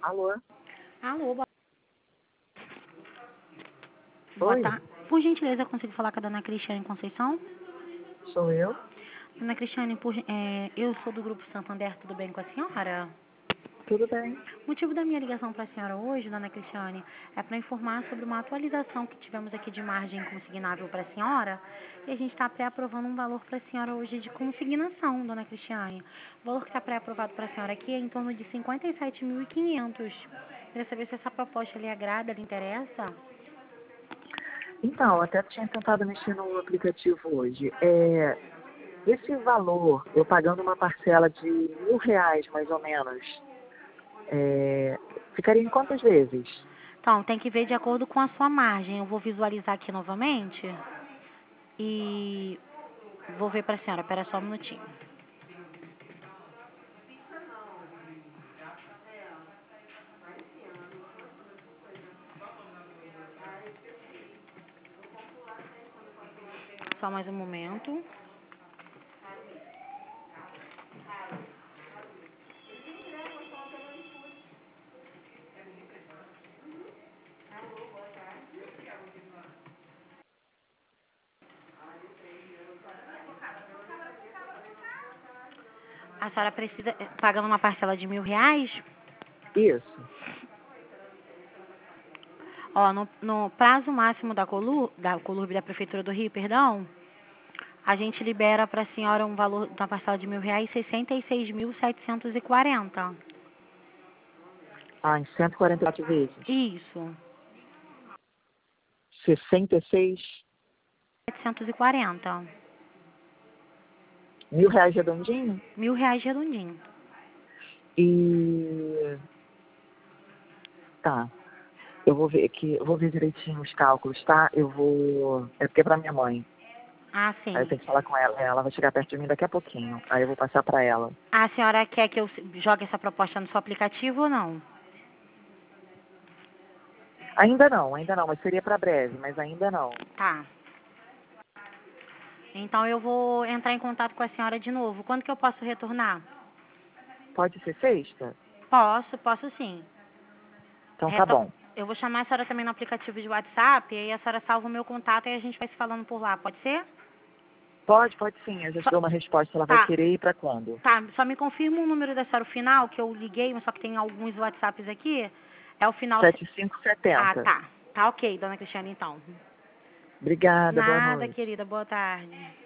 Alô? Alô, boa Oi, tarde. Por gentileza, eu consigo falar com a dona Cristiane Conceição? sou eu? Dona Cristiane, eu sou do Grupo Santander, tudo bem com a senhora? Tudo bem? O motivo da minha ligação para a senhora hoje, dona Cristiane, é para informar sobre uma atualização que tivemos aqui de margem consignável para a senhora. E a gente está pré-aprovando um valor para a senhora hoje de consignação, dona Cristiane. O valor que está pré-aprovado para a senhora aqui é em torno de 57.500. Queria saber se essa proposta lhe agrada, lhe interessa? Então, até tinha tentado mexer no aplicativo hoje. Esse valor, eu pagando uma parcela de R$ 1.000, mais ou menos, ficaria em quantas vezes? Então, tem que ver de acordo com a sua margem. Eu vou visualizar aqui novamente e vou ver para a senhora. Espera só um minutinho. Só mais um momento. A senhora precisa, pagando uma parcela de R$ 1.000? Isso. Ó, no prazo máximo da Colurb da Prefeitura do Rio, perdão, a gente libera para a senhora um valor da parcela de R$ 1.000, 66.740. Ah, em 144 vezes. Isso, 66 740. R$ 1.000 redondinho? R$ 1.000 redondinho. E... Tá. Eu vou ver aqui, eu vou ver direitinho os cálculos, tá? É porque é pra minha mãe. Ah, Aí eu sim. tenho que falar com ela. Ela vai chegar perto de mim daqui a pouquinho. Aí eu vou passar pra ela. A senhora quer que eu jogue essa proposta no seu aplicativo ou não? Ainda não, mas seria pra breve, mas ainda não. Tá. Então eu vou entrar em contato com a senhora de novo. Quando que eu posso retornar? Pode ser sexta? Posso sim. Então tá Retor... bom. Eu vou chamar a senhora também no aplicativo de WhatsApp, e aí a senhora salva o meu contato e a gente vai se falando por lá, pode ser? Pode sim. Eu já te Só... dou uma resposta. Ela vai Tá, querer ir pra quando? só me confirma o número da senhora, o final, que eu liguei, mas só que tem alguns WhatsApps aqui. É o final... 7570. Tá. Tá ok, dona Cristiane, então. Obrigada, boa Nada, noite. querida, boa tarde.